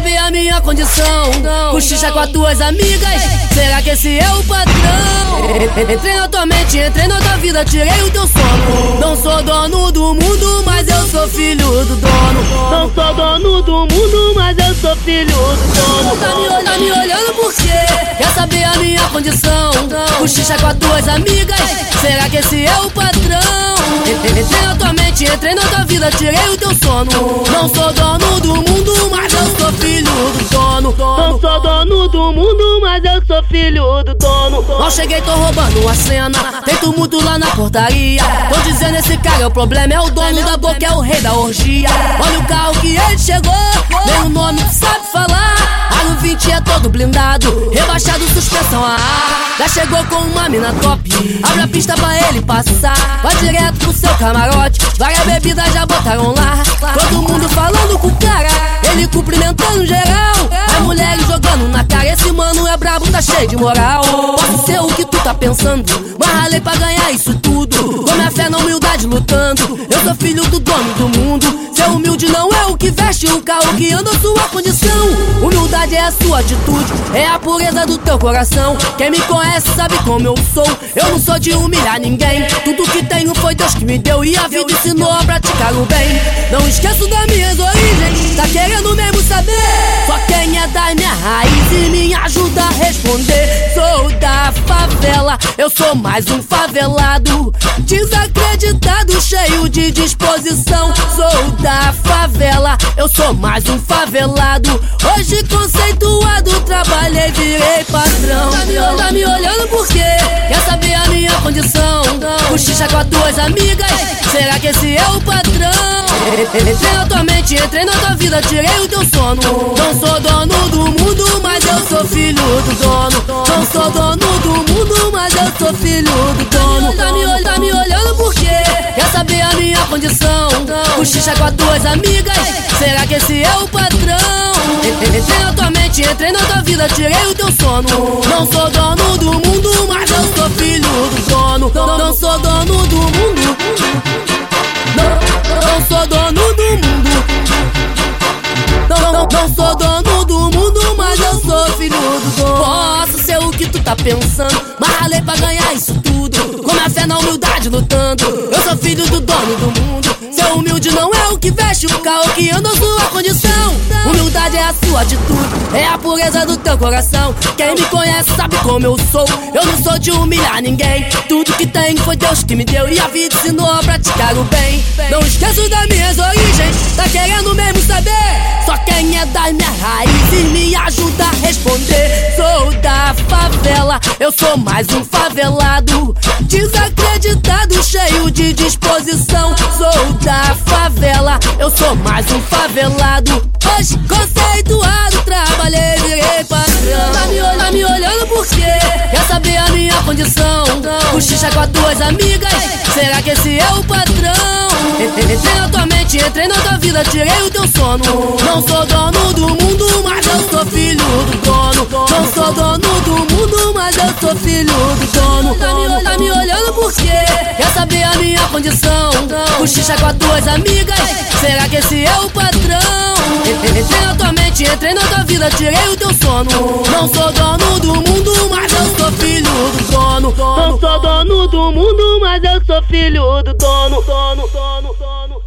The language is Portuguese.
saber a minha condição. Cochicha com as tuas amigas, será que esse é o padrão? Entrei na tua mente, entrei na tua vida, tirei o teu sono. Não sou dono do mundo, mas eu sou filho do dono. Não sou dono do mundo, mas eu sou filho do dono. Tá me olhando por quê? Quer saber a minha condição? Cochicha com as tuas amigas, será que esse é o padrão? Entrei na tua mente, entrei na tua vida, tirei o teu sono. Não sou dono do mundo, mas eu sou filho do dono. Não sou dono do mundo, mas eu sou filho do dono. Mal cheguei, tô roubando a cena, tem tumulto lá na portaria. Tô dizendo esse cara, o problema é o dono da boca, é o rei da orgia. Olha o carro que ele chegou, nem o nome tu sabe falar. Aro 20 é todo blindado, rebaixado, suspensão a ar. Já chegou com uma mina top, abre a pista pra ele passar. Vai direto pro seu camarote, várias bebidas já botaram lá. Todo mundo falando com o cara, ele cumprimentando geral. As mulheres jogando na cara, esse mano é brabo, tá cheio de moral. Posso ser o que tu tá pensando, mas ralei pra ganhar isso tudo. Com minha fé na humildade lutando, eu sou filho do dono do mundo. Ser humilde não é o que veste o carro que anda sua condição. Humildade é a sua atitude, é a pureza do teu coração. Quem me conhece sabe como eu sou, eu não sou de humilhar ninguém. Tudo que tenho foi Deus que me deu e a vida ensinou a praticar o bem. Não esqueço das minhas origens, tá querendo mesmo saber? Só quem é da minha raiz e me ajuda a responder. Sou da favela, eu sou mais um favelado, desacreditado, cheio de disposição. Sou da favela, eu sou mais um favelado, hoje conceituado, trabalhei, virei patrão. Tá me olhando por quê? Quer saber a minha condição? Cochicha com as tuas amigas, será que esse é o padrão? Entrei na tua mente, entrei na tua vida, tirei o teu sono. Não sou dono do mundo, mas eu sou filho do dono. Não sou dono do mundo, mas eu sou filho do dono. Tá me olhando por quê? Quer saber a minha condição? Cochicha com as tuas amigas, será que esse é o padrão? Entrei na tua mente, entrei na tua vida, tirei o teu sono. Não sou dono do mundo, mas eu sou filho do dono. Não sou dono do mundo. Não sou dono do mundo. Não sou dono do mundo, mas eu sou filho do dono. Posso ser o que tu tá pensando, mas ralei pra ganhar isso tudo. Com minha fé na humildade lutando, eu sou filho do dono do mundo. Ser humilde não é o que veste o carro que anda sua condição. Humildade é a sua atitude, é a pureza do teu coração. Quem me conhece sabe como eu sou, eu não sou de humilhar ninguém. Tudo que tenho foi Deus que me deu e a vida ensinou a praticar o bem. Não esqueço das minhas origens, tá querendo mesmo saber? Só quem é da minha raiz e me ajuda a responder. Sou da favela, eu sou mais um favelado, desacreditado, cheio de disposição. Sou da favela, eu sou mais um favelado, hoje conceituado, trabalhei, virei patrão. Tá me olhando por quê? Quer saber a minha condição? Cochicha com as tuas amigas, será que esse é o padrão? Entrei na tua mente, entrei na tua vida, tirei o teu sono. Não sou dono do mundo, mas eu sou filho do dono. Não sou dono do mundo, mas eu sou filho do dono. Tá me olhando por quê? Quer saber a minha condição? Cochicha com as tuas amigas, será que esse é o padrão? Entrei na tua mente, entrei na tua vida, tirei o teu sono. Não sou dono do mundo, mas eu sou filho do dono. Não sou dono do mundo, mas eu sou filho do dono.